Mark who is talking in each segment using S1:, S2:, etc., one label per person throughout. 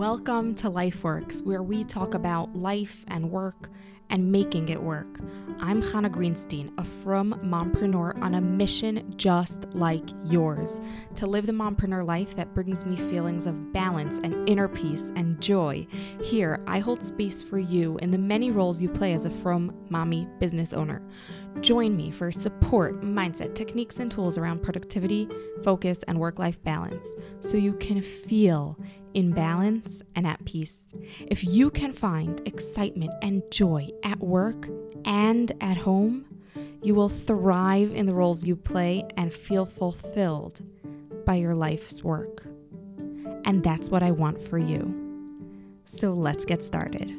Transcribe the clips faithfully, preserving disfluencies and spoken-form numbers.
S1: Welcome to Life Works, where we talk about life and work and making it work. I'm Chana Greenstein, a frum mompreneur on a mission just like yours, to live the mompreneur life that brings me feelings of balance and inner peace and joy. Here, I hold space for you in the many roles you play as a frum mommy business owner. Join me for support, mindset, techniques, and tools around productivity, focus, and work-life balance so you can feel in balance and at peace. If you can find excitement and joy at work and at home, you will thrive in the roles you play and feel fulfilled by your life's work. And that's what I want for you. So let's get started.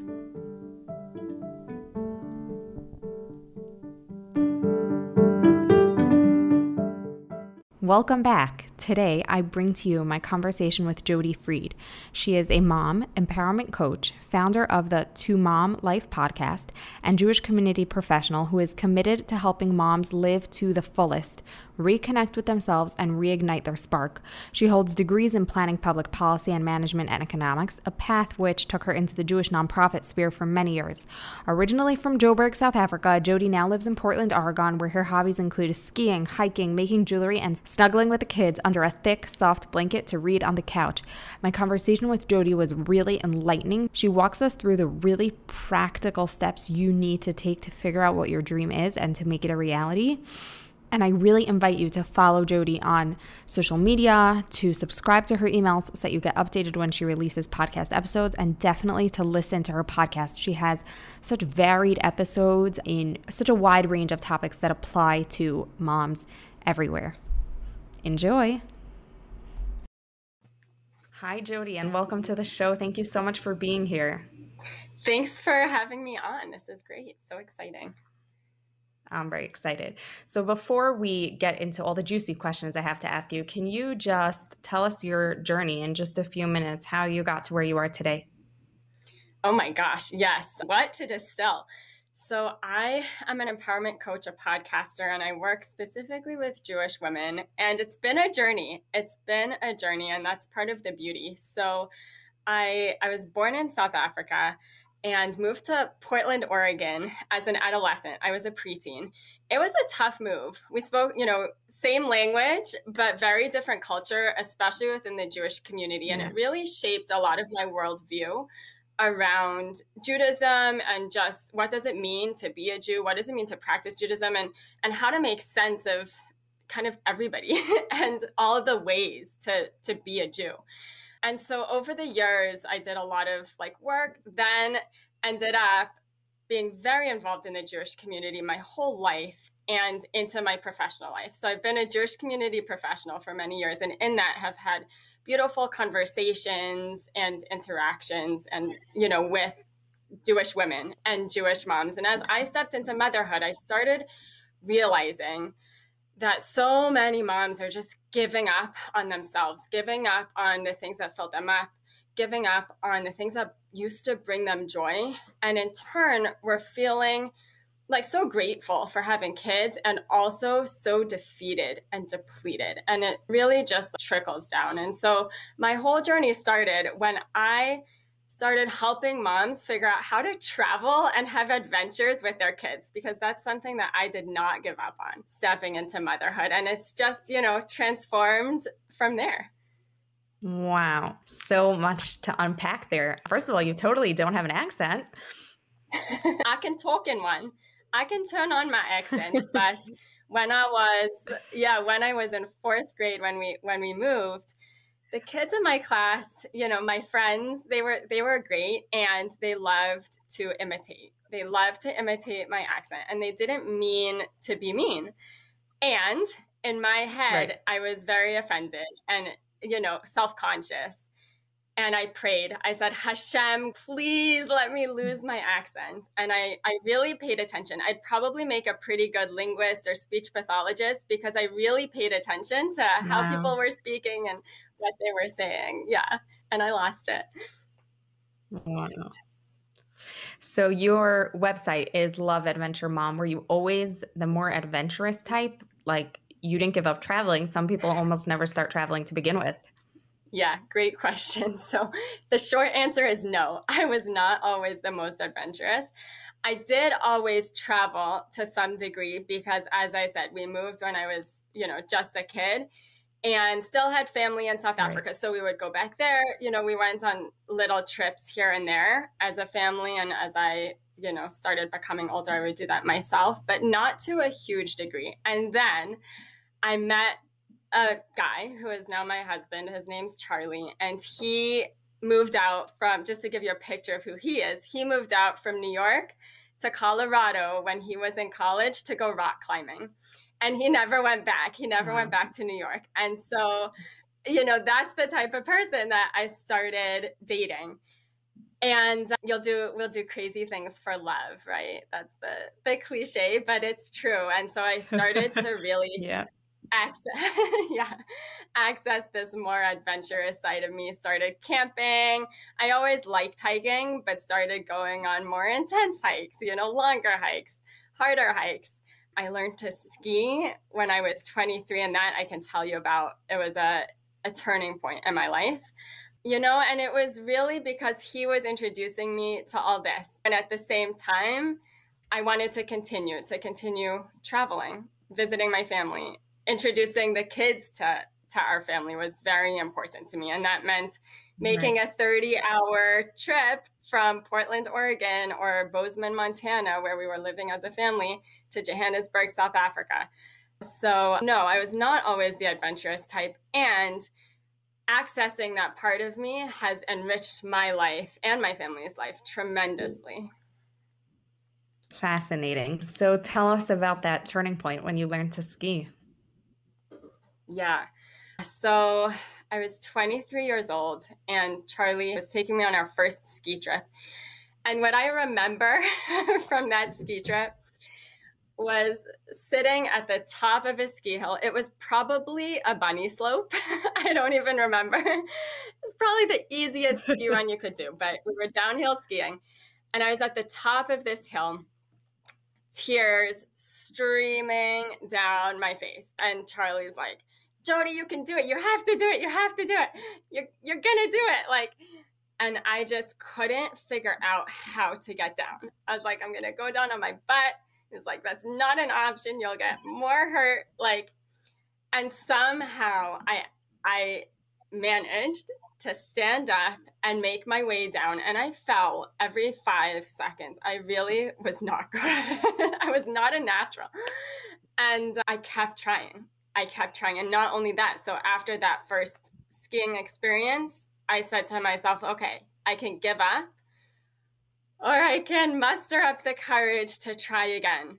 S1: Welcome back. Today, I bring to you my conversation with Jody Freed. She is a mom empowerment coach, founder of the To Mom Life podcast, and Jewish community professional who is committed to helping moms live to the fullest, reconnect with themselves, and reignite their spark. She holds degrees in planning, public policy, and management and economics, a path which took her into the Jewish nonprofit sphere for many years. Originally from Joburg, South Africa, Jody now lives in Portland, Oregon, where her hobbies include skiing, hiking, making jewelry, and snuggling with the kids under a thick, soft blanket to read on the couch. My conversation with Jody was really enlightening. She walks us through the really practical steps you need to take to figure out what your dream is and to make it a reality. And I really invite you to follow Jody on social media, to subscribe to her emails so that you get updated when she releases podcast episodes, and definitely to listen to her podcast. She has such varied episodes in such a wide range of topics that apply to moms everywhere. Enjoy. Hi, Jody, and welcome to the show. Thank you so much for being here.
S2: Thanks for having me on. This is great. So exciting.
S1: I'm very excited. So before we get into all the juicy questions I have to ask you, can you just tell us your journey in just a few minutes, how you got to where you are today?
S2: Oh my gosh, yes. What to distill? So I am an empowerment coach, a podcaster, and I work specifically with Jewish women. And it's been a journey. It's been a journey, and that's part of the beauty. So I I was born in South Africa and moved to Portland, Oregon as an adolescent. I was a preteen. It was a tough move. We spoke, you know, same language, but very different culture, especially within the Jewish community. And
S1: Yeah.
S2: it really shaped a lot of my worldview around Judaism and just what does it mean to be a Jew? What does it mean to practice Judaism, and, and how to make sense of kind of everybody and all of the ways to, to be a Jew. And so over the years, I did a lot of like work, then ended up being very involved in the Jewish community my whole life and into my professional life. So I've been a Jewish community professional for many years, and in that have had beautiful conversations and interactions and, you know, with Jewish women and Jewish moms. And as I stepped into motherhood, I started realizing that so many moms are just giving up on themselves, giving up on the things that filled them up, giving up on the things that used to bring them joy. And in turn, we're feeling like so grateful for having kids and also so defeated and depleted. And it really just trickles down. And so my whole journey started when I started helping moms figure out how to travel and have adventures with their kids, because that's something that I did not give up on stepping into motherhood. And it's just, you know, transformed from there.
S1: Wow. So much to unpack there. First of all, you totally don't have an accent.
S2: I can talk in one. I can turn on my accent, but when I was, yeah, when I was in fourth grade, when we, when we moved, the kids in my class, you know, my friends, they were, they were great, and they loved to imitate. They loved to imitate my accent, and they didn't mean to be mean. And in my head, right. I was very offended and, you know, self-conscious. And I prayed. I said, Hashem, please let me lose my accent. And I, I really paid attention. I'd probably make a pretty good linguist or speech pathologist because I really paid attention to how
S1: Wow.
S2: people were speaking and what they were saying. Yeah. And I lost it.
S1: Wow. So your website is Love Adventure Mom. Were you always the more adventurous type? Like, you didn't give up traveling. Some people almost never start traveling to begin with.
S2: Yeah, great question. So the short answer is no. I was not always the most adventurous. I did always travel to some degree because, as I said, we moved when I was, you know, just a kid and still had family in South
S1: Right.
S2: Africa. So we would go back there. You know, we went on little trips here and there as a family. And as I, you know, started becoming older, I would do that myself, but not to a huge degree. And then I met a guy who is now my husband. His name's Charlie. And he moved out from, just to give you a picture of who he is, he moved out from New York to Colorado when he was in college to go rock climbing. And he never went back. He never wow. went back to New York. And so, you know, that's the type of person that I started dating. And you'll do, we'll do crazy things for love, right? That's the, the cliche, but it's true. And so I started to really yeah. access, yeah, access this more adventurous side of me. Started camping. I always liked hiking, but started going on more intense hikes, you know, longer hikes, harder hikes. I learned to ski when I was twenty-three, and that I can tell you about. It was a, a turning point in my life, you know, and it was really because he was introducing me to all this. And at the same time, I wanted to continue, to continue traveling, visiting my family. Introducing the kids to, to our family was very important to me. And that meant making right. a thirty hour trip from Portland, Oregon, or Bozeman, Montana, where we were living as a family, to Johannesburg, South Africa. So no, I was not always the adventurous type. And accessing that part of me has enriched my life and my family's life tremendously.
S1: Fascinating. So tell us about that turning point when you learned to ski.
S2: Yeah. So I was twenty-three years old and Charlie was taking me on our first ski trip. And what I remember from that ski trip was sitting at the top of a ski hill. It was probably a bunny slope. I don't even remember. It's probably the easiest ski run you could do, but we were downhill skiing. And I was at the top of this hill, tears streaming down my face. And Charlie's like, Jody, you can do it. You have to do it. You have to do it. You're, you're going to do it. Like, and I just couldn't figure out how to get down. I was like, I'm going to go down on my butt. He was like, that's not an option. You'll get more hurt. Like, and somehow I, I managed to stand up and make my way down. And I fell every five seconds. I really was not good. I was not a natural. And I kept trying. I kept trying. And not only that, so after that first skiing experience, I said to myself, okay, I can give up or I can muster up the courage to try again.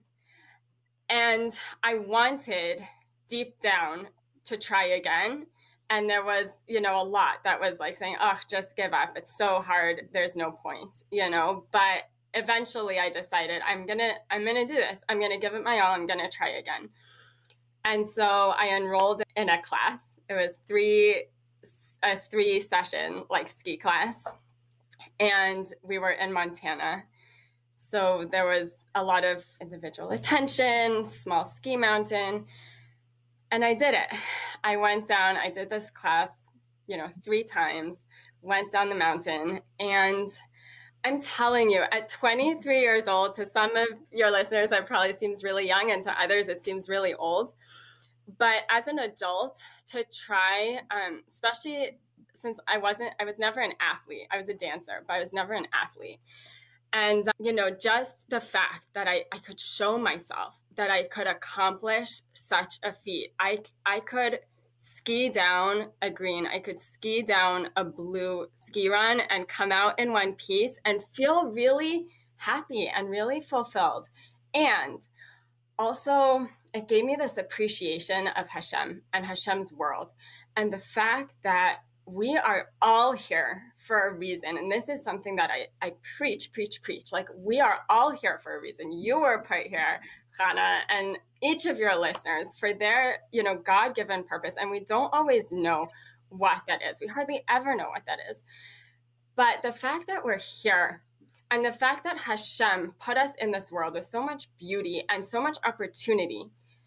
S2: And I wanted deep down to try again. And there was, you know, a lot that was like saying, oh, just give up. It's so hard. There's no point, you know, but eventually I decided I'm going to, I'm going to do this. I'm going to give it my all. I'm going to try again. And so I enrolled in a class. It was three, a three session like ski class. And we were in Montana. So there was a lot of individual attention, small ski mountain. And I did it. I went down, I did this class, you know, three times, went down the mountain. And I'm telling you, at twenty-three years old, to some of your listeners, that probably seems really young, and to others, it seems really old. But as an adult, to try, um, especially since I wasn't, I was never an athlete. I was a dancer, but I was never an athlete. And, you know, just the fact that I, I could show myself that I could accomplish such a feat. I, I could ski down a green. I could ski down a blue ski run and come out in one piece and feel really happy and really fulfilled. And also, it gave me this appreciation of Hashem and Hashem's world. And the fact that we are all here for a reason. And this is something that I, I preach, preach, preach. Like, we are all here for a reason. You were put here, Chana, and each of your listeners for their, you know, God-given purpose. And we don't always know what that is. We hardly ever know what that is. But the fact that we're here and the fact that Hashem put us in this world with so much beauty and so much opportunity,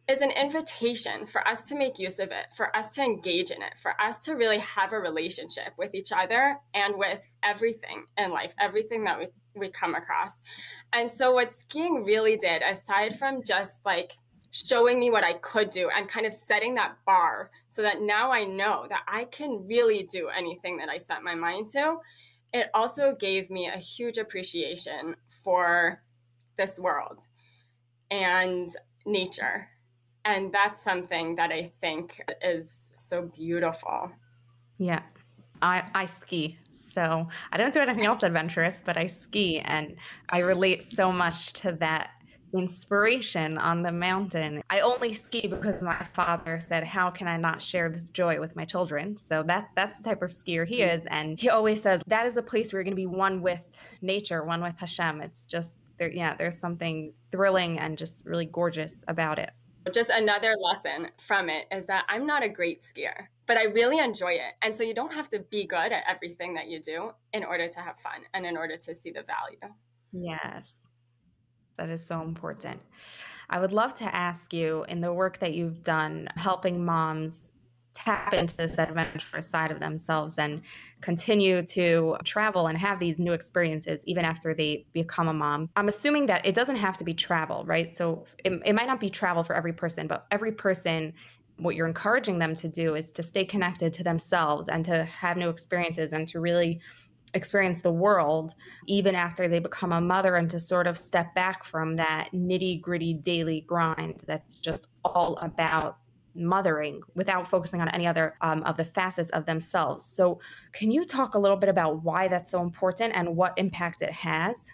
S2: is an invitation for us to make use of it, for us to engage in it, for us to really have a relationship with each other and with everything in life, everything that we, we come across. And so what skiing really did, aside from just like showing me what I could do and kind of setting that bar so that now I know that I can really do anything that I set my mind to, it also gave me a huge appreciation for this world and nature. And that's something that I think is so beautiful.
S1: Yeah. I, I ski. So I don't do anything else adventurous, but I ski, and I relate so much to that inspiration on the mountain. I only ski because my father said, how can I not share this joy with my children? So that that's the type of skier he is. And he always says, that is the place where you're going to be one with nature, one with Hashem. It's just, there, yeah, there's something thrilling and just really gorgeous about it.
S2: Just another lesson from it is that I'm not a great skier, but I really enjoy it. And so you don't have to be good at everything that you do in order to have fun and in order to see the value.
S1: Yes, that is so important. I would love to ask you, in the work that you've done, helping moms tap into this adventurous side of themselves and continue to travel and have these new experiences even after they become a mom. I'm assuming that it doesn't have to be travel, right? So it, it might not be travel for every person, but every person, what you're encouraging them to do is to stay connected to themselves and to have new experiences and to really experience the world even after they become a mother, and to sort of step back from that nitty gritty daily grind that's just all about mothering without focusing on any other um, of the facets of themselves. So can you talk a little bit about why that's so important and what impact it has?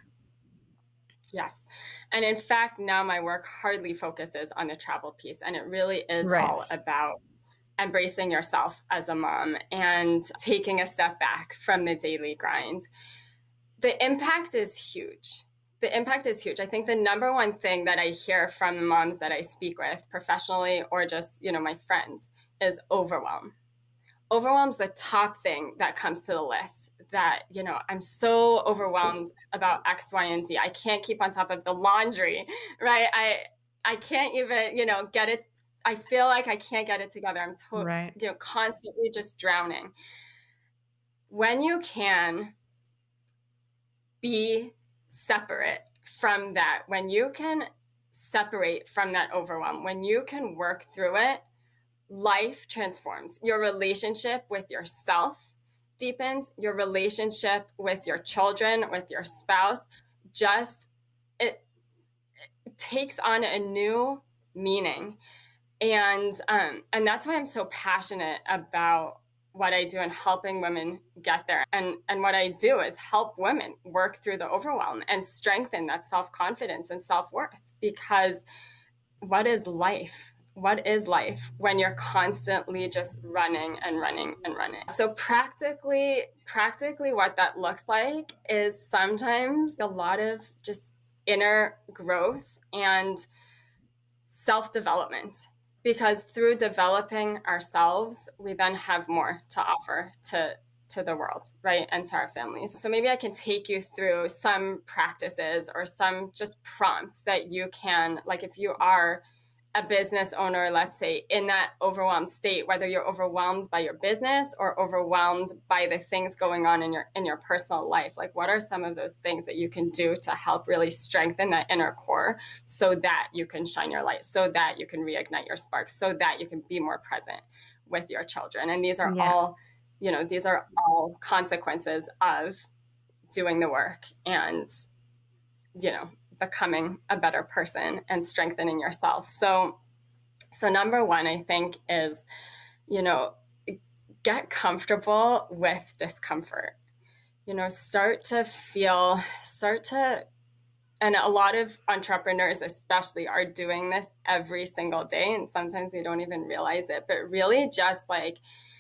S2: Yes. And in fact, now my work hardly focuses on the travel piece, and it really is
S1: Right.
S2: all about embracing yourself as a mom and taking a step back from the daily grind. The impact is huge. The impact is huge. I think the number one thing that I hear from the moms that I speak with professionally or just, you know, my friends is overwhelm. Overwhelm's the top thing that comes to the list. That, you know, I'm so overwhelmed about X, Y, and Z. I can't keep on top of the laundry, right? I I can't even, you know, get it. I feel like I can't get it together. I'm totally,
S1: Right.
S2: you know, constantly just drowning. When you can be separate from that, when you can separate from that overwhelm, when you can work through it, life transforms. Your relationship with yourself deepens, your relationship with your children, with your spouse, just it, it takes on a new meaning. And um, and that's why I'm so passionate about what I do and helping women get there. And, and what I do is help women work through the overwhelm and strengthen that self-confidence and self-worth. Because what is life? What is life when you're constantly just running and running and running? So practically, practically what that looks like is sometimes a lot of just inner growth and self-development. Because through developing ourselves, we then have more to offer to, to the world, right? And to our families. So maybe I can take you through some practices or some just prompts that you can, like if you are a business owner, let's say, in that overwhelmed state, whether you're overwhelmed by your business or overwhelmed by the things going on in your in your personal life, like what are some of those things that you can do to help really strengthen that inner core so that you can shine your light, so that you can reignite your spark, so that you can be more present with your children? And these are yeah. all, you know, these are all consequences of doing the work and, you know, becoming a better person and strengthening yourself. So, so number one, I think is, you know, get comfortable with discomfort. You know, start to feel, start to, and a lot of entrepreneurs especially are doing this every single day. And sometimes we don't even realize it, but really just like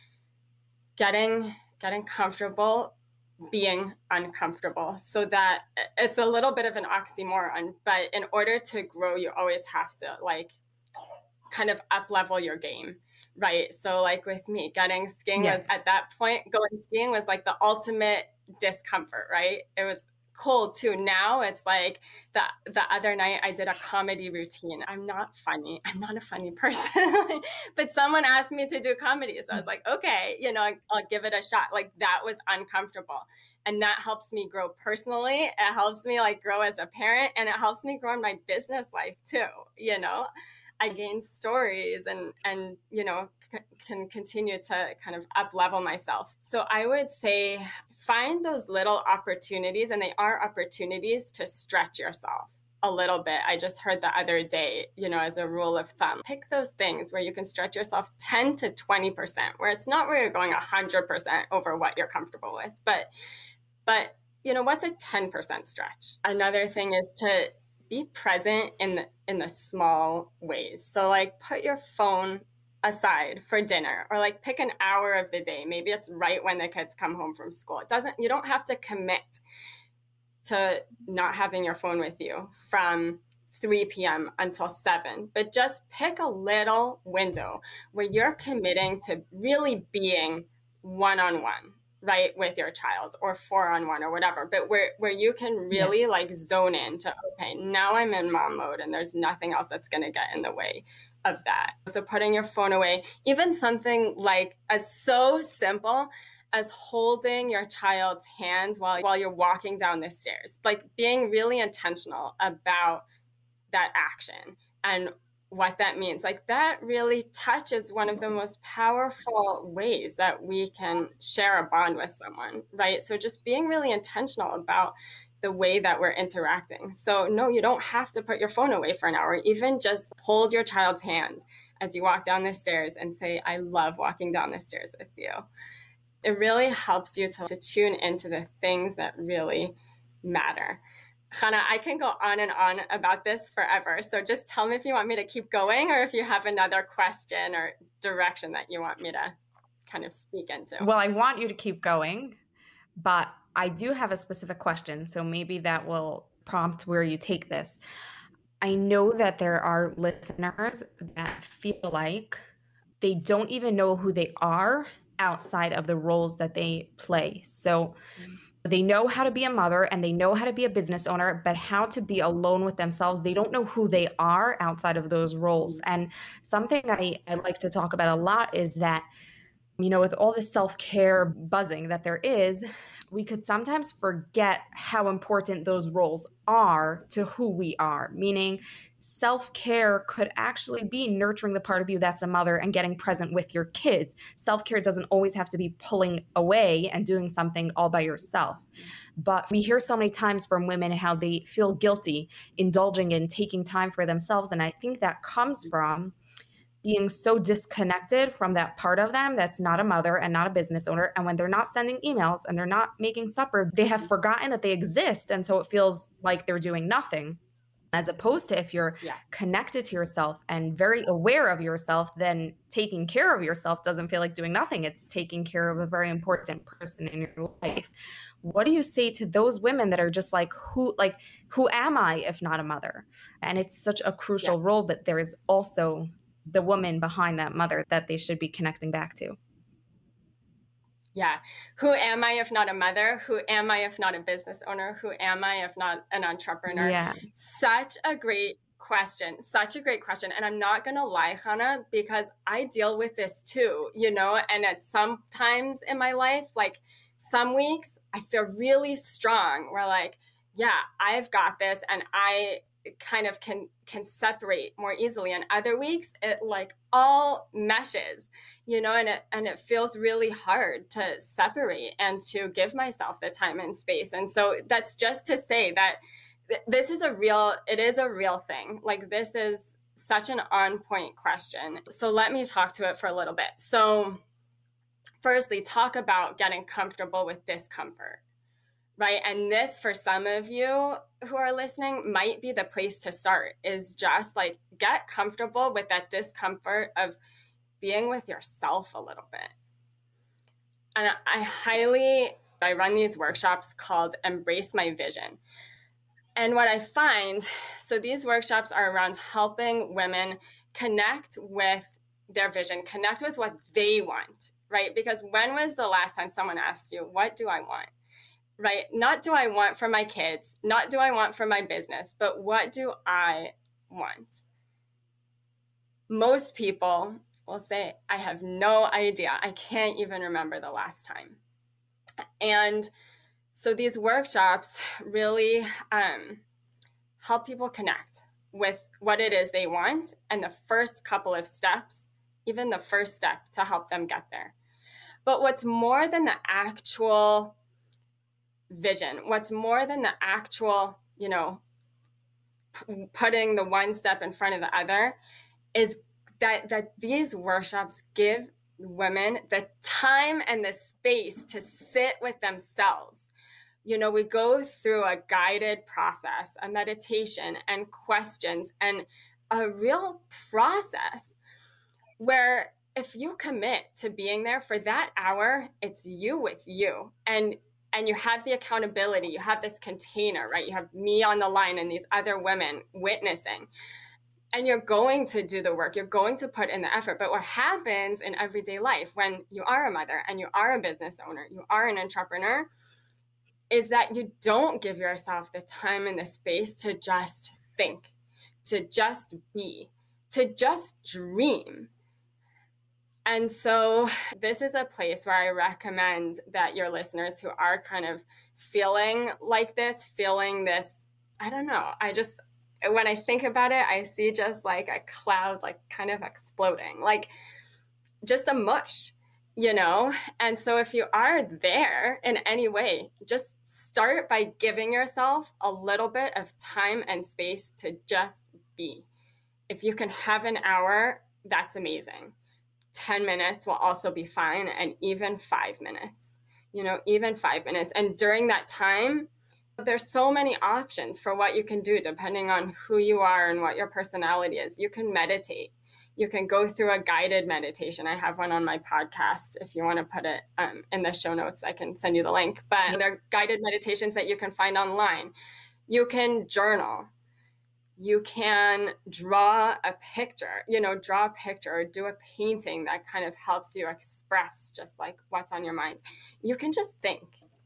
S2: getting, getting comfortable being uncomfortable, so that it's a little bit of an oxymoron, but in order to grow, you always have to like kind of up level your game, right? So like with me, getting skiing yeah. was at that point, going skiing was like the ultimate discomfort, right? It was cold too. Now it's like the the other night I did a comedy routine. I'm not funny. I'm not a funny person. But someone asked me to do comedy. So I was like, okay, you know, I'll give it a shot. Like that was uncomfortable. And that helps me grow personally. It helps me like grow as a parent, and it helps me grow in my business life too. You know, I gain stories and, and, you know, c- can continue to kind of up level myself. So I would say find those little opportunities, and they are opportunities to stretch yourself a little bit. I just heard the other day, you know, as a rule of thumb, pick those things where you can stretch yourself ten to twenty percent, where it's not where you're going one hundred percent over what you're comfortable with, but, but, you know, what's a ten percent stretch? Another thing is to be present in the, in the small ways. So like put your phone aside for dinner, or like pick an hour of the day. Maybe it's right when the kids come home from school. It doesn't, you don't have to commit to not having your phone with you from three p.m. until seven, but just pick a little window where you're committing to really being one-on-one, right, with your child, or four on one or whatever, but where, where you can really yeah. like zone in to, okay, now I'm in mom mode and there's nothing else that's going to get in the way of that. So putting your phone away, even something like as so simple as holding your child's hand while, while you're walking down the stairs, like being really intentional about that action and what that means. Like that really touches one of the most powerful ways that we can share a bond with someone, right? So just being really intentional about the way that we're interacting. So no, you don't have to put your phone away for an hour. Even just hold your child's hand as you walk down the stairs and say, I love walking down the stairs with you. It really helps you to, to tune into the things that really matter. Chana, I can go on and on about this forever. So just tell me if you want me to keep going, or if you have another question or direction that you want me to kind of speak into.
S1: Well, I want you to keep going, but I do have a specific question. So maybe that will prompt where you take this. I know that there are listeners that feel like they don't even know who they are outside of the roles that they play. So they know how to be a mother and they know how to be a business owner, but how to be alone with themselves. They don't know who they are outside of those roles. And something I, I like to talk about a lot is that, you know, with all the self-care buzzing that there is, we could sometimes forget how important those roles are to who we are, meaning self-care could actually be nurturing the part of you that's a mother and getting present with your kids. Self-care doesn't always have to be pulling away and doing something all by yourself. But we hear so many times from women how they feel guilty indulging in taking time for themselves. And I think that comes from being so disconnected from that part of them that's not a mother and not a business owner. And when they're not sending emails and they're not making supper, they have forgotten that they exist. And so it feels like they're doing nothing. As opposed to if you're yeah. connected to yourself and very aware of yourself, then taking care of yourself doesn't feel like doing nothing. It's taking care of a very important person in your life. What do you say to those women that are just like, who, like, who am I if not a mother? And it's such a crucial yeah. role, but there is also the woman behind that mother that they should be connecting back to.
S2: Yeah. Who am I if not a mother? Who am I if not a business owner? Who am I if not an entrepreneur?
S1: Yeah.
S2: Such a great question. Such a great question. And I'm not going to lie, Chana, because I deal with this too, you know, and at some times in my life, like some weeks I feel really strong. We're like, yeah, I've got this. And I kind of can can separate more easily. And other weeks it like all meshes, you know, and it and it feels really hard to separate and to give myself the time and space. And so that's just to say that th- this is a real, it is a real thing. Like this is such an on point question. So let me talk to it for a little bit. So firstly, talk about getting comfortable with discomfort. Right. And this, for some of you who are listening, might be the place to start, is just like get comfortable with that discomfort of being with yourself a little bit. And I highly, I run these workshops called Embrace My Vision. And what I find, so these workshops are around helping women connect with their vision, connect with what they want, right? Because when was the last time someone asked you, what do I want? right? Not do I want for my kids, not do I want for my business, but what do I want? Most people will say, I have no idea. I can't even remember the last time. And so these workshops really um, help people connect with what it is they want and the first couple of steps, even the first step to help them get there. But what's more than the actual vision, what's more than the actual, you know, p- putting the one step in front of the other is that that these workshops give women the time and the space to sit with themselves. You know, we go through a guided process, a meditation and questions and a real process where if you commit to being there for that hour, it's you with you. And and you have the accountability, you have this container, right? You have me on the line and these other women witnessing. And you're going to do the work, you're going to put in the effort. But what happens in everyday life when you are a mother and you are a business owner, you are an entrepreneur, is that you don't give yourself the time and the space to just think, to just be, to just dream. And so this is a place where I recommend that your listeners who are kind of feeling like this, feeling this, I don't know, I just, when I think about it, I see just like a cloud, like kind of exploding, like just a mush, you know? And so if you are there in any way, just start by giving yourself a little bit of time and space to just be. If you can have an hour, that's amazing. ten minutes will also be fine, and even five minutes, you know, even five minutes. And during that time, there's so many options for what you can do depending on who you are and what your personality is. You can meditate. You can go through a guided meditation. I have one on my podcast. If you want to put it um, in the show notes, I can send you the link. But they're guided meditations that you can find online. You can journal. You can draw a picture, you know, draw a picture or do a painting that kind of helps you express just like what's on your mind. You can just think,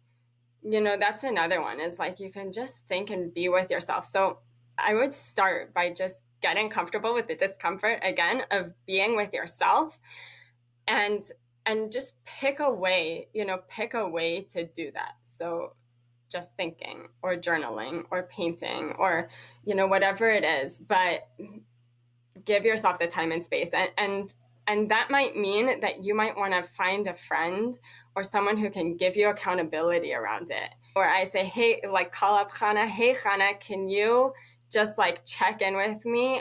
S2: you know, that's another one is like, you can just think and be with yourself. So I would start by just getting comfortable with the discomfort again of being with yourself and, and just pick a way, you know, pick a way to do that. So just thinking or journaling or painting or, you know, whatever it is, but give yourself the time and space. And, and, and that might mean that you might want to find a friend or someone who can give you accountability around it. Or I say, hey, like call up Chana, hey, Chana, can you just like check in with me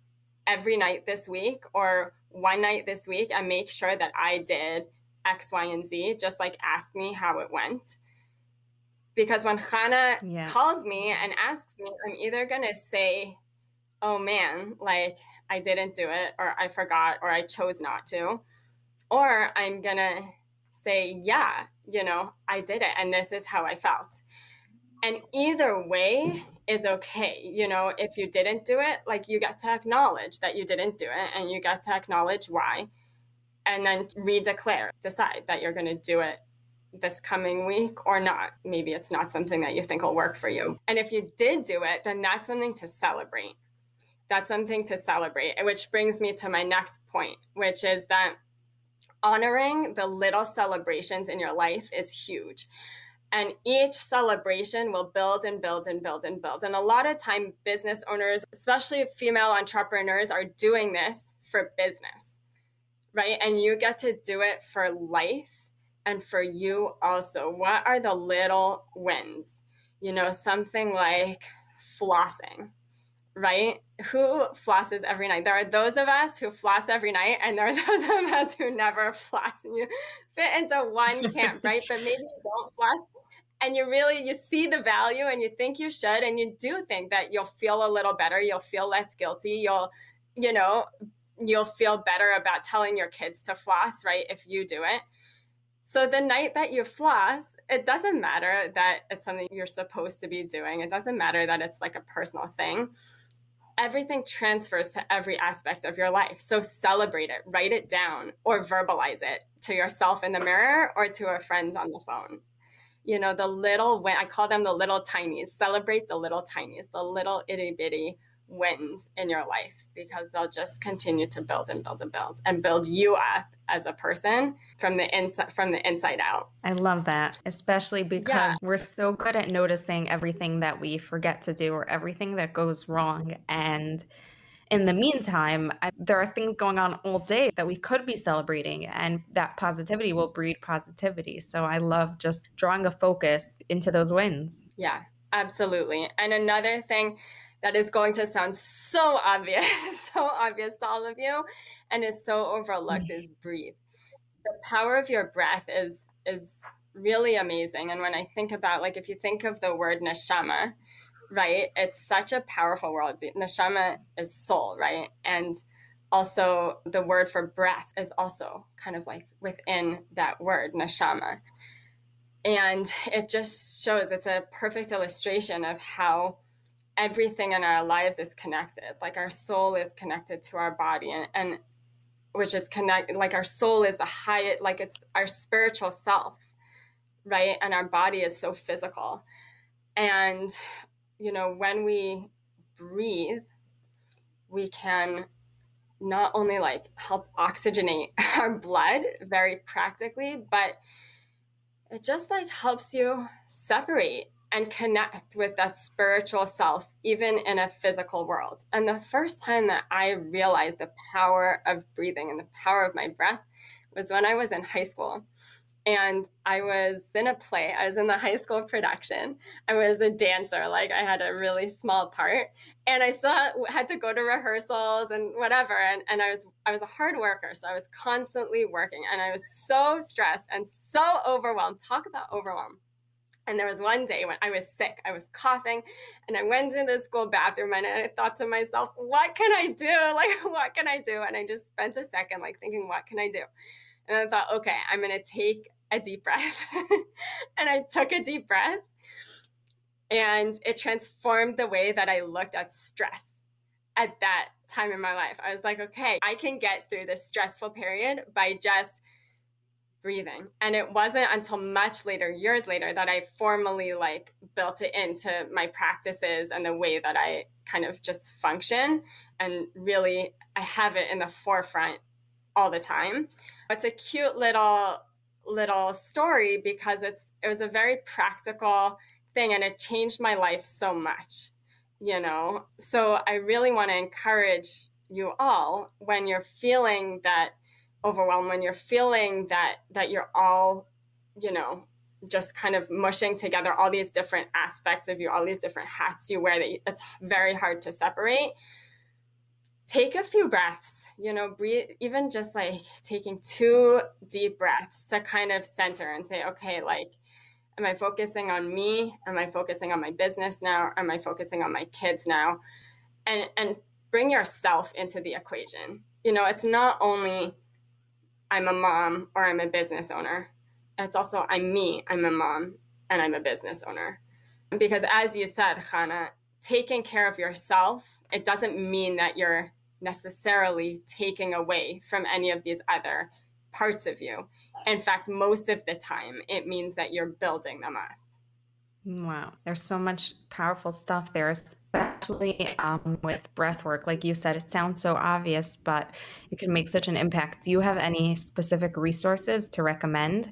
S2: every night this week or one night this week and make sure that I did X, Y, and Z, just like ask me how it went. Because when Chana yeah. calls me and asks me, I'm either going to say, oh man, like I didn't do it, or I forgot, or I chose not to. Or I'm going to say, yeah, you know, I did it. And this is how I felt. And either way is okay. You know, if you didn't do it, like you get to acknowledge that you didn't do it and you get to acknowledge why. And then redeclare, decide that you're going to do it this coming week or not. Maybe it's not something that you think will work for you. And if you did do it, then that's something to celebrate. That's something to celebrate, which brings me to my next point, which is that honoring the little celebrations in your life is huge. And each celebration will build and build and build and build. And a lot of time business owners, especially female entrepreneurs, are doing this for business, right? And you get to do it for life. And for you also, what are the little wins? You know, something like flossing, right? Who flosses every night? There are those of us who floss every night, and there are those of us who never floss. And you fit into one camp, right? But maybe you don't floss, and you really, you see the value, and you think you should, and you do think that you'll feel a little better. You'll feel less guilty. You'll, you know, you'll feel better about telling your kids to floss, right? If you do it. So the night that you floss, it doesn't matter that it's something you're supposed to be doing. It doesn't matter that it's like a personal thing. Everything transfers to every aspect of your life. So celebrate it, write it down, or verbalize it to yourself in the mirror or to a friend on the phone. You know, the little win, I call them the little tinies. Celebrate the little tinies, the little itty bitty wins in your life, because they'll just continue to build and build and build and build you up as a person from the inside from the inside out.
S1: I love that, especially because yeah. we're so good at noticing everything that we forget to do or everything that goes wrong. And in the meantime, I, there are things going on all day that we could be celebrating, and that positivity will breed positivity. So I love just drawing a focus into those wins.
S2: Yeah, absolutely. And another thing that is going to sound so obvious, so obvious to all of you, and is so overlooked is breathe. The power of your breath is is really amazing. And when I think about, like, if you think of the word neshama, right, it's such a powerful word. Neshama is soul, right? And also the word for breath is also kind of like within that word, neshama. And it just shows, it's a perfect illustration of how everything in our lives is connected. Like our soul is connected to our body, and, and which is connected, like our soul is the highest, like it's our spiritual self, right? And our body is so physical. And, you know, when we breathe, we can not only like help oxygenate our blood very practically, but it just like helps you separate and connect with that spiritual self, even in a physical world. And the first time that I realized the power of breathing and the power of my breath was when I was in high school. And I was in a play. I was in the high school production. I was a dancer. Like, I had a really small part, and I still had to go to rehearsals and whatever. And, and I was I was a hard worker, so I was constantly working, and I was so stressed and so overwhelmed. Talk about overwhelm. And there was one day when I was sick, I was coughing, and I went into the school bathroom, and I thought to myself, what can I do? Like, what can I do? And I just spent a second like thinking, what can I do? And I thought, okay, I'm going to take a deep breath. And I took a deep breath, and it transformed the way that I looked at stress at that time in my life. I was like, okay, I can get through this stressful period by just breathing. And it wasn't until much later, years later, that I formally like built it into my practices and the way that I kind of just function. And really, I have it in the forefront all the time. It's a cute little little story because it's it was a very practical thing, and it changed my life so much, you know. So I really want to encourage you all, when you're feeling that overwhelmed, when you're feeling that that you're all, you know, just kind of mushing together all these different aspects of you, all these different hats you wear that it's very hard to separate, take a few breaths. You know, breathe, even just like taking two deep breaths to kind of center and say, okay, like, am I focusing on me? Am I focusing on my business now? Am I focusing on my kids now? And and bring yourself into the equation. You know, it's not only I'm a mom or I'm a business owner. It's also I'm me, I'm a mom, and I'm a business owner. Because as you said, Chana, taking care of yourself, it doesn't mean that you're necessarily taking away from any of these other parts of you. In fact, most of the time, it means that you're building them up.
S1: Wow. There's so much powerful stuff there, especially um, with breath work. Like you said, it sounds so obvious, but it can make such an impact. Do you have any specific resources to recommend?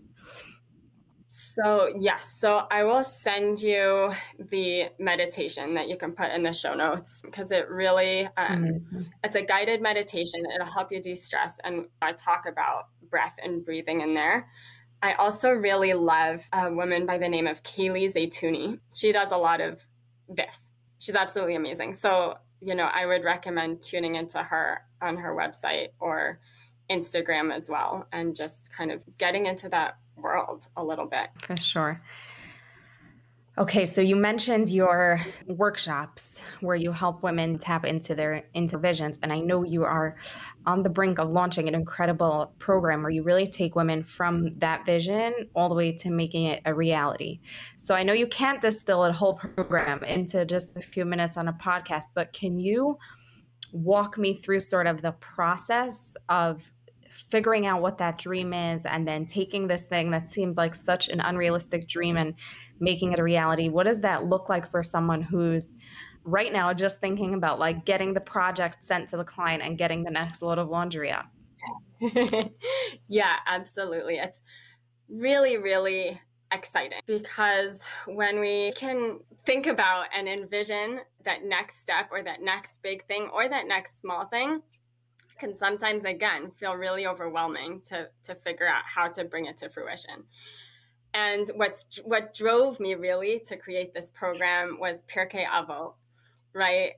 S2: So yes, so I will send you the meditation that you can put in the show notes, because it really, um, mm-hmm. it's a guided meditation. It'll help you de-stress. And I talk about breath and breathing in there. I also really love a woman by the name of Kaylee Zaytouni. She does a lot of this. She's absolutely amazing. So, you know, I would recommend tuning into her on her website or Instagram as well, and just kind of getting into that world a little bit.
S1: For sure. Okay, so you mentioned your workshops where you help women tap into their into visions, and I know you are on the brink of launching an incredible program where you really take women from that vision all the way to making it a reality. So I know you can't distill a whole program into just a few minutes on a podcast, but can you walk me through sort of the process of figuring out what that dream is and then taking this thing that seems like such an unrealistic dream and making it a reality? What does that look like for someone who's right now just thinking about like getting the project sent to the client and getting the next load of laundry out?
S2: Yeah, absolutely. It's really, really exciting because when we can think about and envision that next step or that next big thing or that next small thing, can sometimes, again, feel really overwhelming to, to figure out how to bring it to fruition. And what's what drove me really to create this program was Pirkei Avot, right?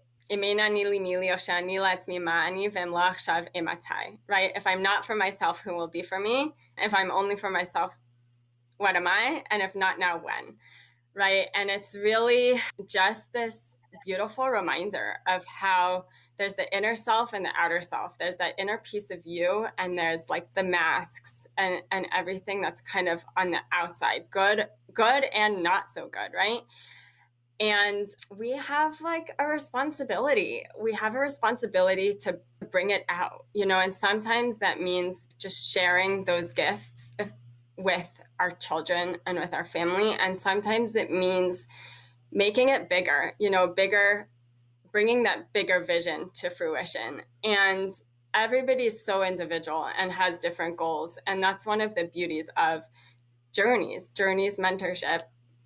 S2: Right? If I'm not for myself, who will be for me? If I'm only for myself, what am I? And if not now, when? Right? And it's really just this beautiful reminder of how there's the inner self and the outer self. There's that inner piece of you, and there's like the masks and, and everything that's kind of on the outside, good, good and not so good, right? And we have like a responsibility. We have a responsibility to bring it out, you know, and sometimes that means just sharing those gifts if, with our children and with our family. And sometimes it means making it bigger, you know, bigger, bringing that bigger vision to fruition. And everybody's so individual and has different goals. And that's one of the beauties of Journeys, Journeys mentorship,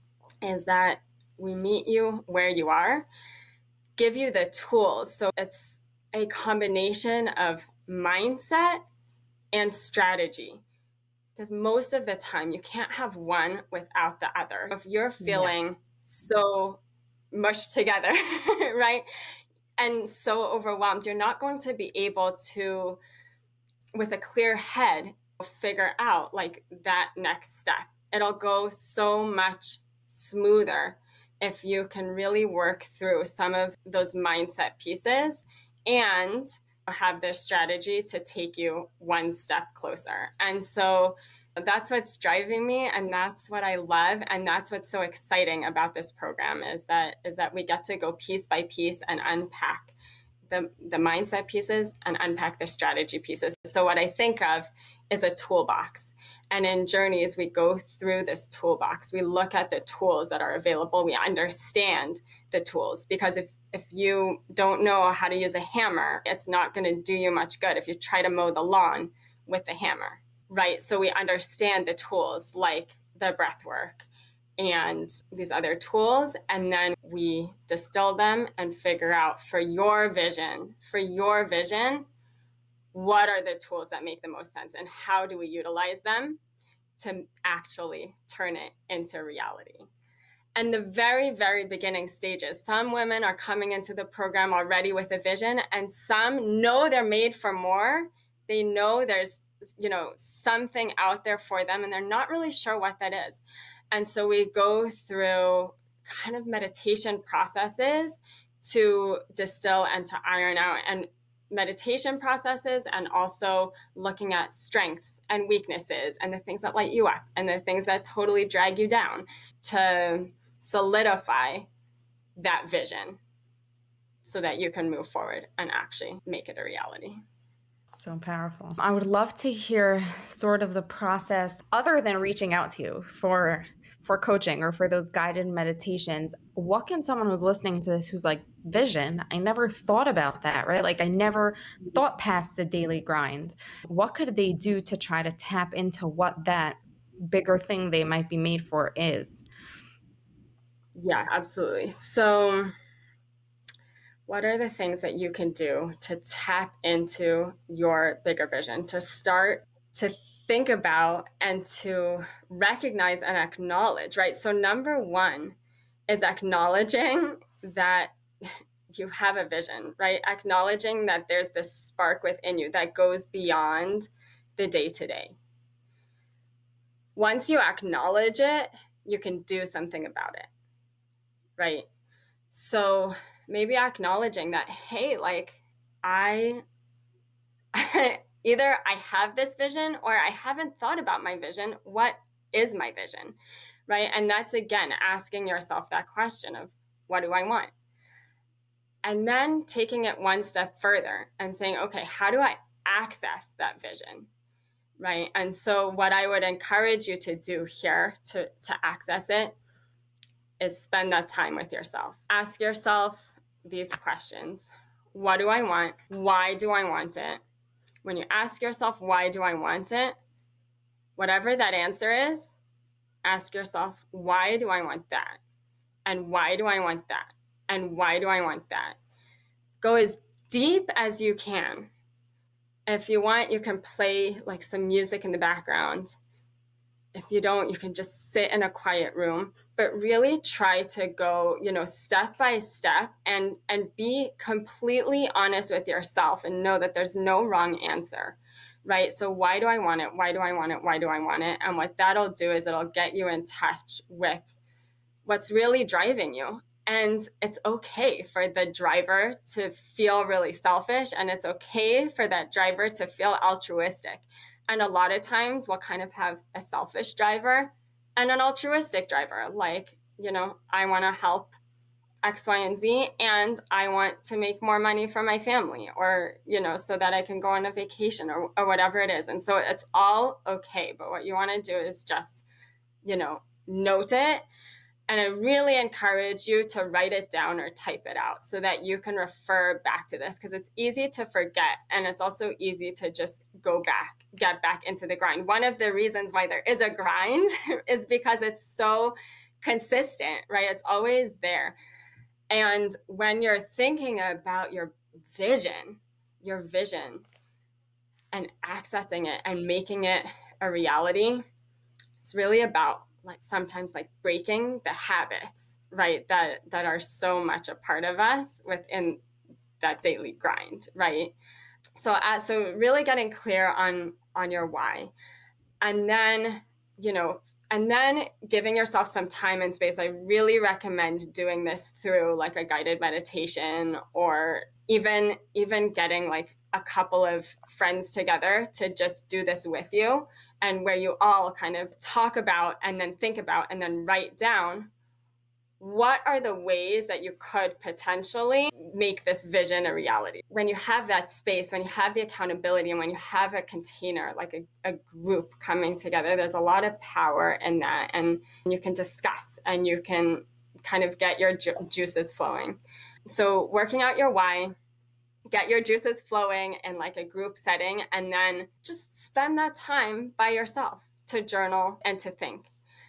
S2: is that we meet you where you are, give you the tools. So it's a combination of mindset and strategy. Because most of the time you can't have one without the other. If you're feeling yeah. so mushed together, right? And so overwhelmed, you're not going to be able to, with a clear head, figure out like that next step. It'll go so much smoother if you can really work through some of those mindset pieces and have their strategy to take you one step closer. And so that's what's driving me, and that's what I love, and that's what's so exciting about this program is that is that we get to go piece by piece and unpack the, the mindset pieces and unpack the strategy pieces. So what I think of is a toolbox. And in Journeys, we go through this toolbox. We look at the tools that are available. We understand the tools, because if, if you don't know how to use a hammer, it's not going to do you much good if you try to mow the lawn with the hammer, right? So we understand the tools like the breath work and these other tools, and then we distill them and figure out for your vision, for your vision, what are the tools that make the most sense and how do we utilize them to actually turn it into reality. And the very, very beginning stages, some women are coming into the program already with a vision, and some know they're made for more. They know there's, you know, something out there for them, and they're not really sure what that is. And so we go through kind of meditation processes to distill and to iron out, and meditation processes, and also looking at strengths and weaknesses and the things that light you up and the things that totally drag you down to solidify that vision so that you can move forward and actually make it a reality.
S1: So powerful. I would love to hear sort of the process other than reaching out to you for for coaching or for those guided meditations. What can someone who's listening to this who's like, vision, I never thought about that, right? Like I never thought past the daily grind. What could they do to try to tap into what that bigger thing they might be made for is?
S2: Yeah, absolutely. So what are the things that you can do to tap into your bigger vision, to start to think about and to recognize and acknowledge, right? So number one is acknowledging that you have a vision, right? Acknowledging that there's this spark within you that goes beyond the day-to-day. Once you acknowledge it, you can do something about it, right? So maybe acknowledging that, hey, like I, either I have this vision or I haven't thought about my vision. What is my vision, right? And that's, again, asking yourself that question of what do I want? And then taking it one step further and saying, okay, how do I access that vision? right? And so what I would encourage you to do here to, to access it is spend that time with yourself. Ask yourself these questions. What do I want? Why do I want it? When you ask yourself, why do I want it? Whatever that answer is, ask yourself, why do I want that? And why do I want that? And why do I want that? Go as deep as you can. If you want, you can play like some music in the background. If you don't, you can just sit in a quiet room, but really try to go, you know, step by step and, and be completely honest with yourself and know that there's no wrong answer, right? So why do I want it? Why do I want it? Why do I want it? And what that'll do is it'll get you in touch with what's really driving you. And it's okay for the driver to feel really selfish, and it's okay for that driver to feel altruistic. And a lot of times we'll kind of have a selfish driver and an altruistic driver. Like, you know, I want to help X, Y, and Z, and I want to make more money for my family, or, you know, so that I can go on a vacation, or, or whatever it is. And so it's all okay. But what you want to do is just, you know, note it. And I really encourage you to write it down or type it out so that you can refer back to this, because it's easy to forget. And it's also easy to just go back, get back into the grind. One of the reasons why there is a grind is because it's so consistent, right? It's always there. And when you're thinking about your vision, your vision and accessing it and making it a reality, it's really about like sometimes like breaking the habits, right? That, that are so much a part of us within that daily grind, right? So, uh, so really getting clear on, on your why, and then, you know, and then giving yourself some time and space. I really recommend doing this through like a guided meditation, or even, even getting like a couple of friends together to just do this with you, and where you all kind of talk about and then think about and then write down what are the ways that you could potentially make this vision a reality. When you have that space, when you have the accountability, and when you have a container, like a, a group coming together, there's a lot of power in that. And you can discuss and you can kind of get your ju- juices flowing. So working out your why, get your juices flowing in like a group setting, and then just spend that time by yourself to journal and to think.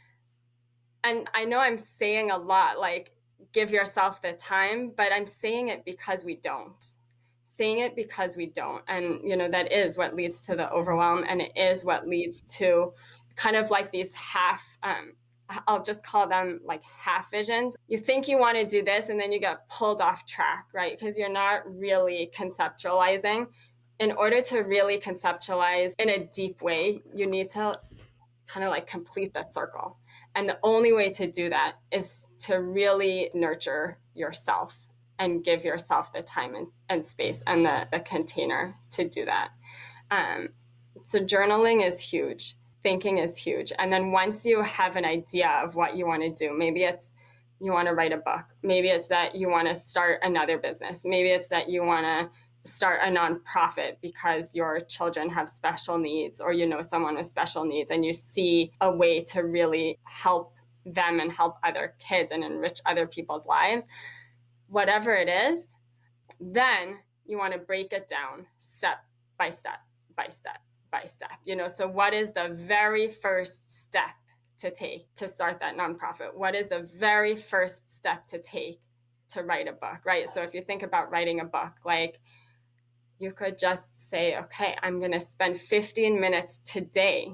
S2: And I know I'm saying a lot, like give yourself the time, but I'm saying it because we don't. Saying it because we don't. And, you know, that is what leads to the overwhelm. And it is what leads to kind of like these half, um, I'll just call them like half visions. You think you want to do this, and then you get pulled off track, right? Because you're not really conceptualizing. In order to really conceptualize in a deep way, you need to kind of like complete the circle. And the only way to do that is to really nurture yourself and give yourself the time and, and space and the, the container to do that. Um, so journaling is huge. Thinking is huge. And then once you have an idea of what you want to do, maybe it's you want to write a book. Maybe it's that you want to start another business. Maybe it's that you want to start a nonprofit because your children have special needs, or you know someone with special needs, and you see a way to really help them and help other kids and enrich other people's lives. Whatever it is, then you want to break it down step by step by step by step. You know, so what is the very first step to take to start that nonprofit? What is the very first step to take to write a book, right? So if you think about writing a book, like you could just say, okay, I'm going to spend fifteen minutes today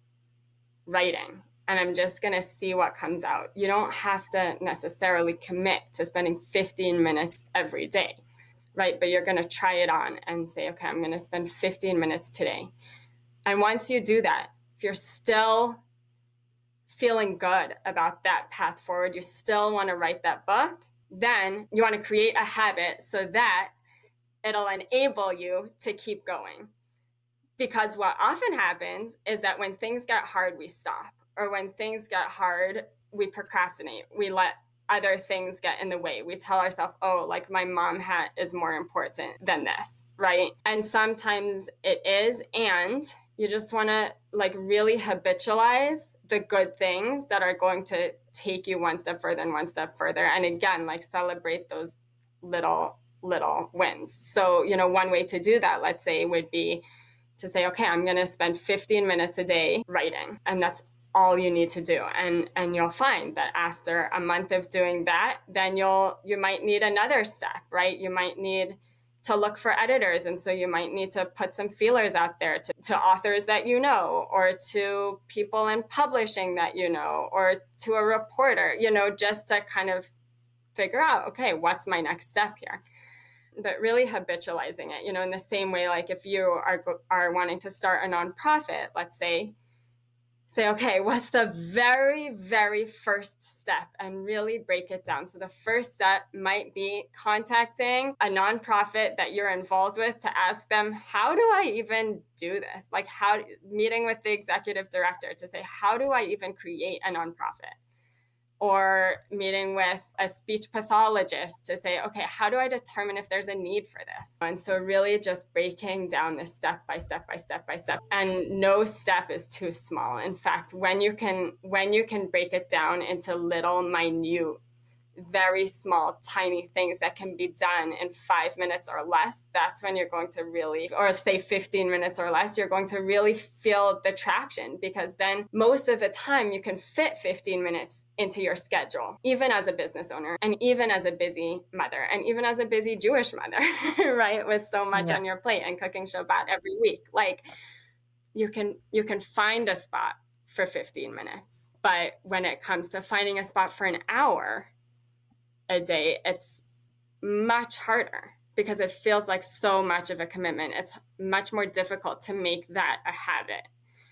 S2: writing, and I'm just going to see what comes out. You don't have to necessarily commit to spending fifteen minutes every day, right? But you're going to try it on and say, okay, I'm going to spend fifteen minutes today. And once you do that, if you're still feeling good about that path forward, you still want to write that book, then you want to create a habit so that it'll enable you to keep going. Because what often happens is that when things get hard, we stop. Or when things get hard, we procrastinate. We let other things get in the way. We tell ourselves, oh, like my mom hat is more important than this, right? And sometimes it is, and You just want to like really habitualize the good things that are going to take you one step further and one step further. And again, like celebrate those little, little wins. So, you know, one way to do that, let's say, would be to say, okay, I'm going to spend fifteen minutes a day writing. And that's all you need to do. And and you'll find that after a month of doing that, then you'll you might need another step, right? You might need to look for editors. And so you might need to put some feelers out there to, to authors that you know, or to people in publishing that you know, or to a reporter, you know, just to kind of figure out, okay, what's my next step here? But really habitualizing it, you know, in the same way, like if you are are wanting to start a nonprofit, let's say, say, okay, what's the very, very first step, and really break it down. So the first step might be contacting a nonprofit that you're involved with to ask them, how do I even do this? Like how, meeting with the executive director to say, how do I even create a nonprofit? Or meeting with a speech pathologist to say, okay, how do I determine if there's a need for this? And so really just breaking down this step by step by step by step. And no step is too small. In fact, when you can when you can break it down into little, minute, very small, tiny things that can be done in five minutes or less, that's when you're going to really, or say fifteen minutes or less, you're going to really feel the traction, because then most of the time you can fit fifteen minutes into your schedule, even as a business owner, and even as a busy mother, and even as a busy Jewish mother, right? With so much yeah. on your plate and cooking Shabbat every week. Like you can, you can find a spot for fifteen minutes. But when it comes to finding a spot for an hour a day, it's much harder because it feels like so much of a commitment. It's much more difficult to make that a habit,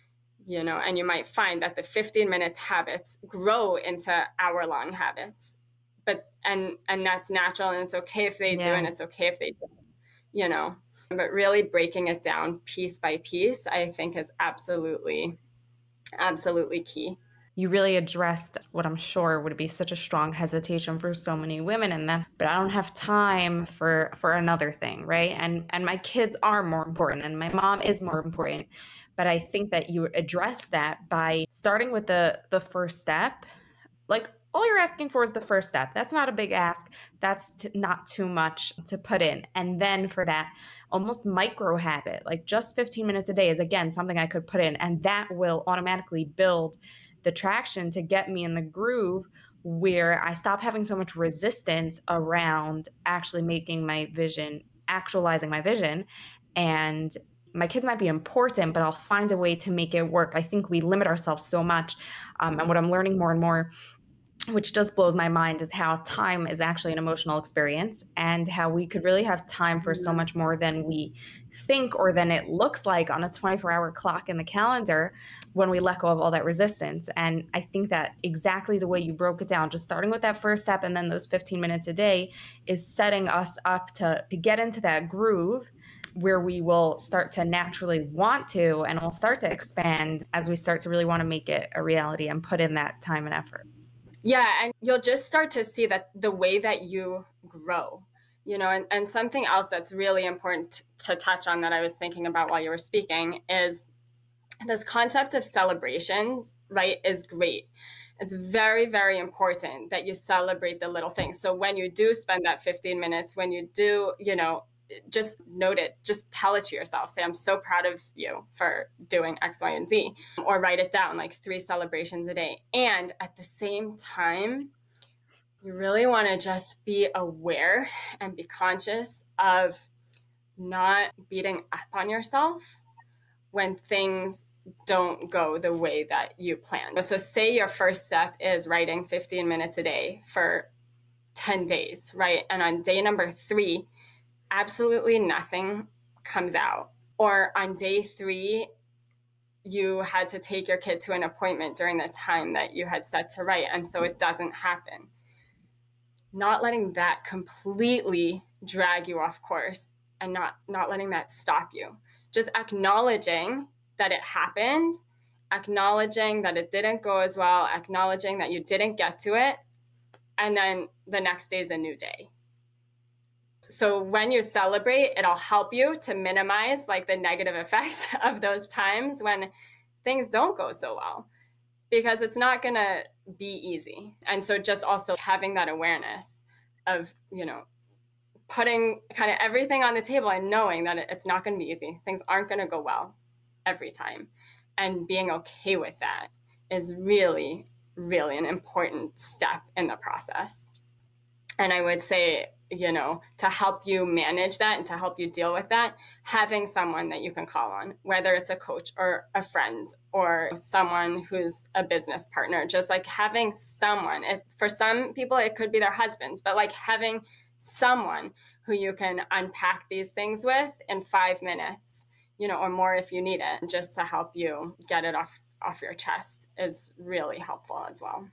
S2: you know, and you might find that the fifteen minutes habits grow into hour long habits, but, and, and that's natural, and it's okay if they yeah. do, and it's okay if they don't, you know, but really breaking it down piece by piece, I think is absolutely, absolutely key.
S1: You really addressed what I'm sure would be such a strong hesitation for so many women in them, but I don't have time for, for another thing, right? And and my kids are more important, and my mom is more important. But I think that you address that by starting with the, the first step. Like all you're asking for is the first step. That's not a big ask. That's t- not too much to put in. And then for that almost micro habit, like just fifteen minutes a day is, again, something I could put in, and that will automatically build the traction to get me in the groove where I stop having so much resistance around actually making my vision, actualizing my vision. And my kids might be important, but I'll find a way to make it work. I think we limit ourselves so much. Um, and what I'm learning more and more, which just blows my mind, is how time is actually an emotional experience, and how we could really have time for so much more than we think, or than it looks like on a twenty-four hour clock in the calendar, when we let go of all that resistance. And I think that exactly the way you broke it down, just starting with that first step and then those fifteen minutes a day, is setting us up to, to get into that groove where we will start to naturally want to, and we'll start to expand as we start to really want to make it a reality and put in that time and effort.
S2: Yeah, and you'll just start to see that the way that you grow, you know, and, and something else that's really important to touch on that I was thinking about while you were speaking is this concept of celebrations, right, is great. It's very, very important that you celebrate the little things. So when you do spend that fifteen minutes, when you do, you know, just note it, just tell it to yourself. Say, I'm so proud of you for doing X, Y, and Z, or write it down, like three celebrations a day. And at the same time, you really want to just be aware and be conscious of not beating up on yourself when things don't go the way that you planned. So say your first step is writing fifteen minutes a day for ten days, right? And on day number three, absolutely nothing comes out. Or on day three, you had to take your kid to an appointment during the time that you had set to write, and so it doesn't happen. Not letting that completely drag you off course, and not, not letting that stop you. Just acknowledging that it happened, acknowledging that it didn't go as well, acknowledging that you didn't get to it, and then the next day is a new day. So when you celebrate, it'll help you to minimize like the negative effects of those times when things don't go so well, because it's not going to be easy. And so just also having that awareness of, you know, putting kind of everything on the table and knowing that it's not going to be easy. Things aren't going to go well every time. And being okay with that is really, really an important step in the process. And I would say, you know, to help you manage that and to help you deal with that, having someone that you can call on, whether it's a coach or a friend or someone who's a business partner, just like having someone. It, for some people, it could be their husbands, but like having someone who you can unpack these things with in five minutes, you know, or more if you need it, just to help you get it off, off your chest is really helpful as well.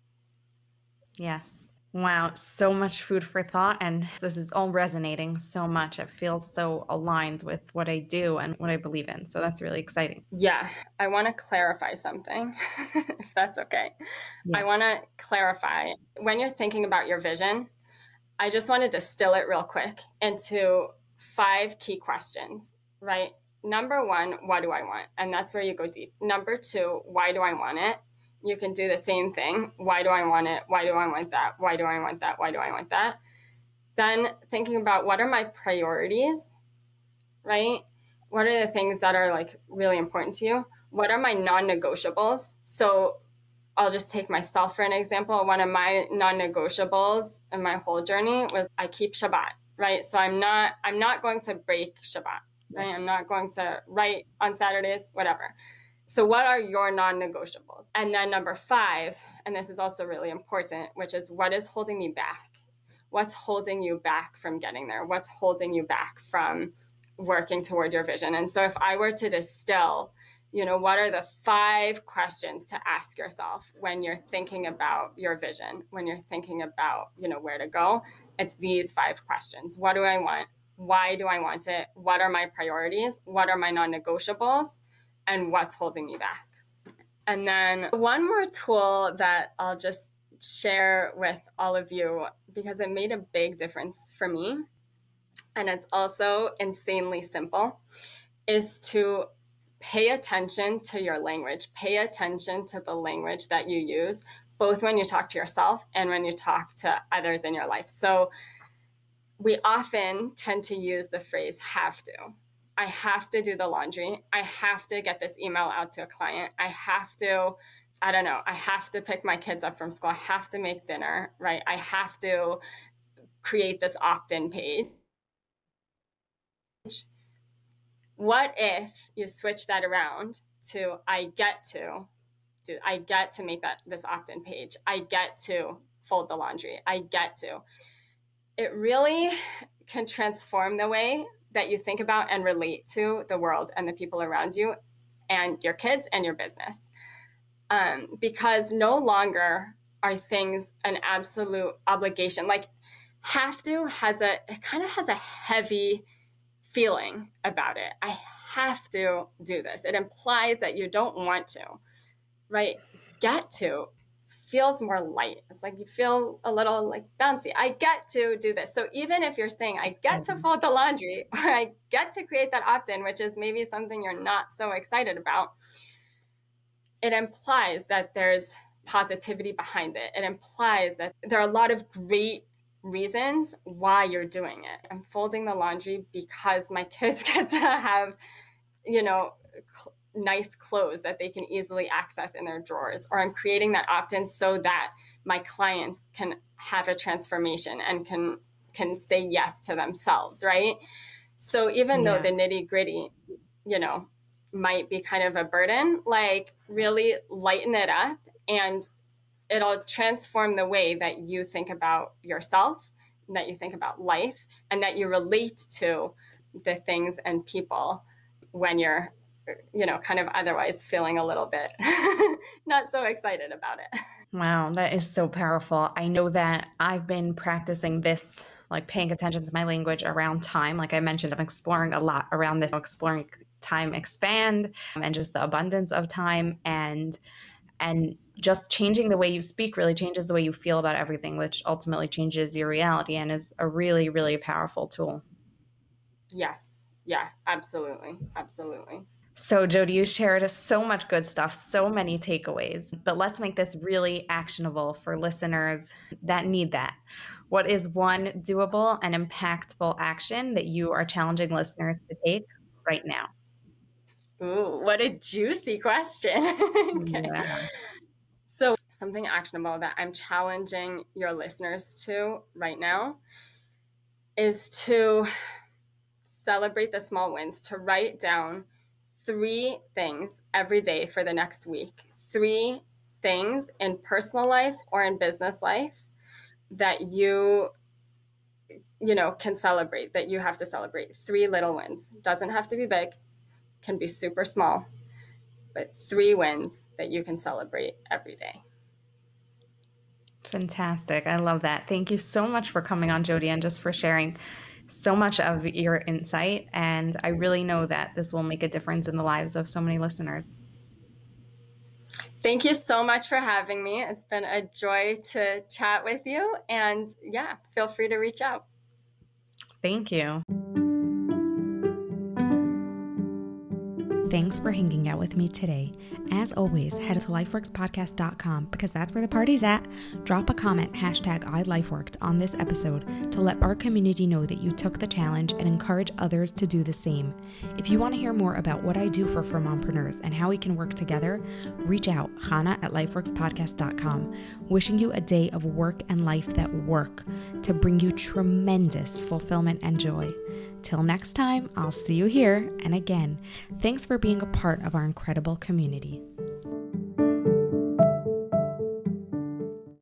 S1: Yes. Wow. So much food for thought. And this is all resonating so much. It feels so aligned with what I do and what I believe in. So that's really exciting.
S2: Yeah. I want to clarify something, if that's okay. Yeah. I want to clarify when you're thinking about your vision, I just want to distill it real quick into five key questions, right? Number one, what do I want? And that's where you go deep. Number two, why do I want it? You can do the same thing. Why do I want it? Why do I want that? Why do I want that? Why do I want that? Then thinking about what are my priorities, right? What are the things that are like really important to you? What are my non-negotiables? So I'll just take myself for an example. One of my non-negotiables in my whole journey was I keep Shabbat, right? So I'm not, I'm not going to break Shabbat, right? I'm not going to write on Saturdays, whatever. So what are your non-negotiables? And then number five, and this is also really important, which is what is holding me back? What's holding you back from getting there? What's holding you back from working toward your vision? And so if I were to distill, you know, what are the five questions to ask yourself when you're thinking about your vision, when you're thinking about, you know, where to go? It's these five questions. What do I want? Why do I want it? What are my priorities? What are my non-negotiables? And what's holding me back? And then one more tool that I'll just share with all of you, because it made a big difference for me, and it's also insanely simple, is to pay attention to your language. Pay attention to the language that you use, both when you talk to yourself and when you talk to others in your life. So we often tend to use the phrase have to. I have to do the laundry. I have to get this email out to a client. I have to, I don't know, I have to pick my kids up from school. I have to make dinner, right? I have to create this opt-in page. What if you switch that around to I get to do, I get to make that this opt-in page. I get to fold the laundry. I get to. It really can transform the way that you think about and relate to the world and the people around you and your kids and your business. Um, because no longer are things an absolute obligation. Like have to has a, it kind of has a heavy feeling about it. I have to do this. It implies that you don't want to, right? Get to feels more light. It's like you feel a little like bouncy. I get to do this. So even if you're saying I get to fold the laundry or I get to create that opt-in, which is maybe something you're not so excited about, it implies that there's positivity behind it. It implies that there are a lot of great reasons why you're doing it. I'm folding the laundry because my kids get to have, you know, cl- nice clothes that they can easily access in their drawers, or I'm creating that opt-in so that my clients can have a transformation and can can say yes to themselves, right? So even yeah. though the nitty-gritty, you know, might be kind of a burden, like really lighten it up and it'll transform the way that you think about yourself, that you think about life, and that you relate to the things and people when you're, you know, kind of otherwise feeling a little bit not so excited about it.
S1: Wow, that is so powerful. I know that I've been practicing this, like paying attention to my language around time. Like I mentioned, I'm exploring a lot around this, exploring time expand and just the abundance of time. And And just changing the way you speak really changes the way you feel about everything, which ultimately changes your reality and is a really, really powerful tool.
S2: Yes. Yeah, absolutely. Absolutely.
S1: So Jodi, you shared so much good stuff, so many takeaways, but let's make this really actionable for listeners that need that. What is one doable and impactful action that you are challenging listeners to take right now?
S2: Ooh, what a juicy question. Okay.
S1: Yeah.
S2: So something actionable that I'm challenging your listeners to right now is to celebrate the small wins, to write down three things every day for the next week. Three things in personal life or in business life that you you know can celebrate, that you have to celebrate. Three little wins. Doesn't have to be big, can be super small, but three wins that you can celebrate every day.
S1: Fantastic. I love that. Thank you so much for coming on, Jodi, and just for sharing so much of your insight. And I really know that this will make a difference in the lives of so many listeners.
S2: Thank you so much for having me. It's been a joy to chat with you. And yeah, feel free to reach out.
S1: Thank you. Thanks for hanging out with me today. As always, head to lifeworks podcast dot com because that's where the party's at. Drop a comment, hashtag iLifeWorked on this episode to let our community know that you took the challenge and encourage others to do the same. If you want to hear more about what I do for Fermompreneurs and how we can work together, reach out, Hannah at lifeworks podcast dot com. Wishing you a day of work and life that work to bring you tremendous fulfillment and joy. Till next time, I'll see you here. And again, thanks for being a part of our incredible community.